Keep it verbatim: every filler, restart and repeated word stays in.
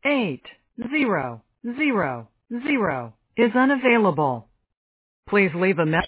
eight zero zero zero is unavailable. Please leave a message.